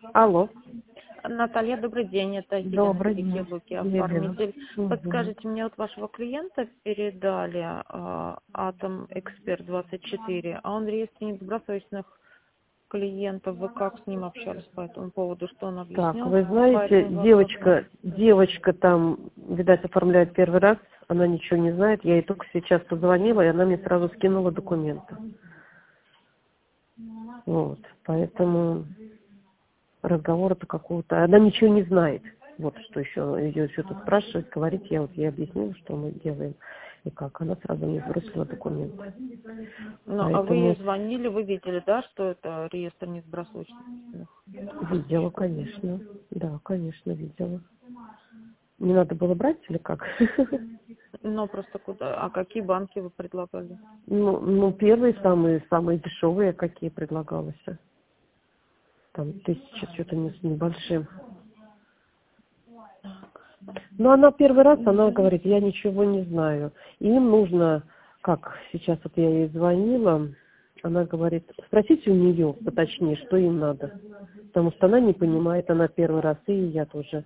Алло. Наталья, добрый день. Это Елена Добрый день, Великий, Елена. оформитель. Подскажите, мне от вашего клиента передали Атом Эксперт 24, а он в реестре недобросовестных клиентов. Вы как с ним общались по этому поводу? Что он Так, объяснил? вы знаете, девочка там, видать, оформляет первый раз, она ничего не знает, я ей только сейчас позвонила, и она мне сразу скинула документы. Вот, поэтому разговора-то какого-то, она ничего не знает. Вот что еще, ее что-то спрашивать, говорить, я вот ей объяснила, что мы делаем и как. Она сразу мне сбросила документы. Ну, Поэтому... а вы ей звонили, вы видели, да, что это реестр недобросовестных? Видела, конечно. Да, конечно, видела. Не надо было брать или как? Ну, просто куда? А какие банки вы предлагали? Ну, первые, самые дешевые, какие предлагалось. Там 1000 что-то не с небольшим. Но она первый раз, она говорит, я ничего не знаю. И им нужно, как сейчас вот я ей звонила, она говорит, спросите у нее поточнее, что им надо. Потому что она не понимает, она первый раз, и я тоже.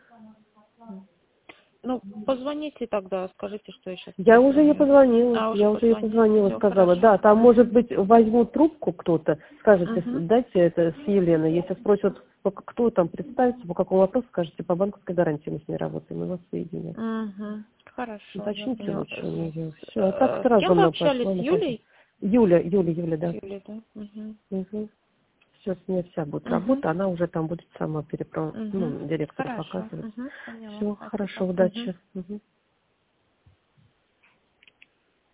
Ну, позвоните тогда, скажите, что я сейчас... Я уже ей позвонила, Всё, сказала, хорошо. да, там, может быть, возьмут трубку кто-то, скажете, дайте это с Еленой, если спросят, кто там представится, по какому вопросу, скажете, по банковской гарантии мы с ней работаем, мы вас соединим. Хорошо. Уточните Я лучше у поняла. нее. Все, а так С сразу кем вы она общались? пошла. С Юлей? Юля, да. Юлей, да? Все, с ней вся будет работа, она уже там будет сама директору Хорошо. показывать. Поняла. Все, Спасибо. хорошо, удачи.